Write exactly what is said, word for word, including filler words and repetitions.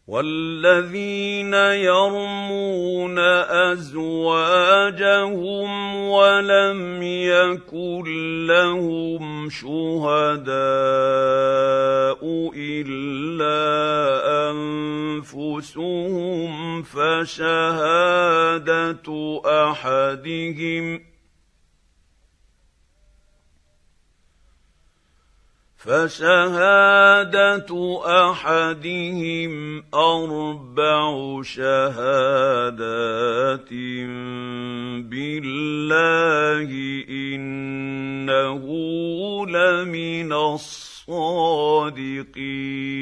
وَالَّذِينَ يَرْمُونَ أَزْوَاجَهُمْ وَلَمْ يَكُن لَّهُمْ شُهَدَاءُ إِلَّا أَنفُسُهُمْ فَشَهَادَةُ أَحَدِهِمْ فَشَهَادَةُ أَحَدِهِمْ أَرْبَعُ شَهَادَاتٍ بِاللَّهِ إِنَّهُ لَمِنَ الصَّادِقِينَ